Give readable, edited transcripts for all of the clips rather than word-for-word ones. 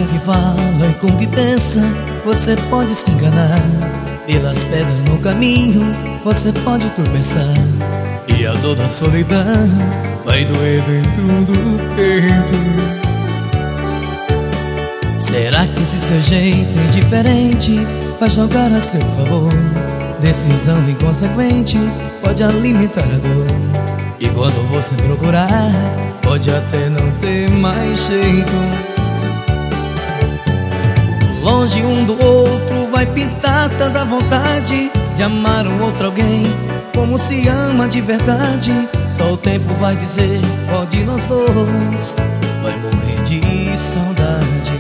com que fala e com que pensa, você pode se enganar. Pelas pedras no caminho, você pode tropeçar. E a dor da solidão vai doer dentro do peito. Será que esse seu jeito indiferente vai jogar a seu favor? Decisão inconsequente pode alimentar a dor. E quando você procurar, pode até não ter mais jeito. Longe um do outro vai pintar tanta vontade de amar um outro alguém como se ama de verdade. Só o tempo vai dizer qual de nós dois vai morrer de saudade.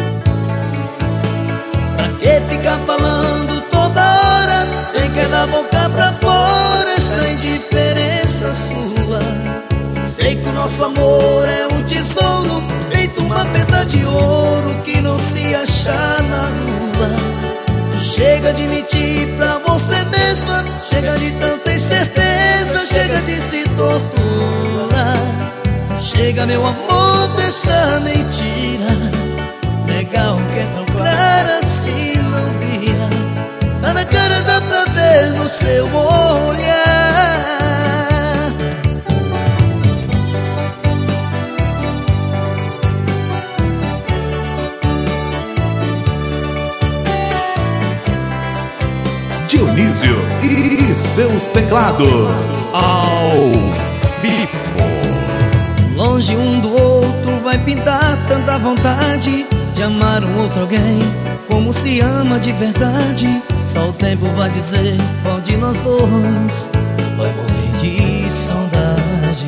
Pra que ficar falando toda hora sem querer dar boca pra fora essa indiferença sua? Sei que o nosso amor é um tesouro feito uma pedra de ouro que não se acha na rua. Chega de mentir pra você mesma, chega de tanta incerteza, chega de se torturar. Chega, meu amor, dessa mentira. Legal que é tão clara assim não vira. Tá na cara, dá pra ver no seu olhar. Dionísio e seus teclados ao vivo. Longe um do outro vai pintar tanta vontade de amar um outro alguém como se ama de verdade. Só o tempo vai dizer qual de nós dois vai morrer de saudade.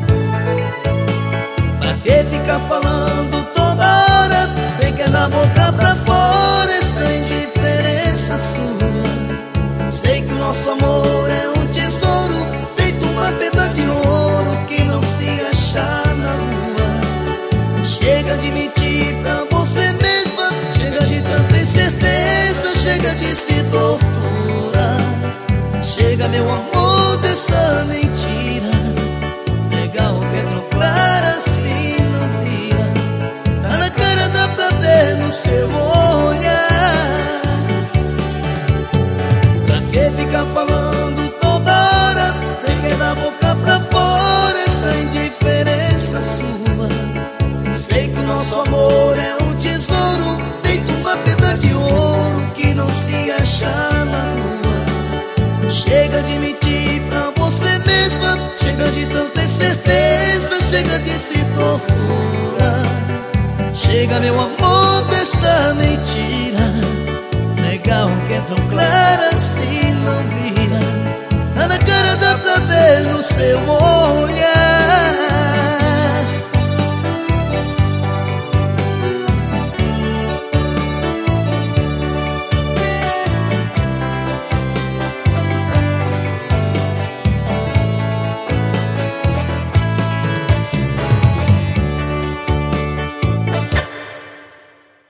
Pra que ficar falando toda hora sem querer dar boca pra fora essa indiferença sua? Sei que o nosso amor é um tesouro feito uma pedra de ouro que não se acha na rua. Chega de mentir pra você mesma, chega de tanta incerteza, chega de se torturar. Chega, meu amor, dessa mentira. Legal que é tão clara assim não vira. Tá na cara, dá pra ver no seu olhar. Fica falando toda hora sem querer dar boca pra fora essa indiferença sua. Sei que o nosso amor é um tesouro feito uma pedra de ouro que não se acha na rua. Chega de mentir pra você mesma, chega de tanta incerteza, chega de se torturar. Chega, meu amor, dessa mentira. Legal que é tão clara assim não vira. Tá na cara, dá pra ver no seu olhar.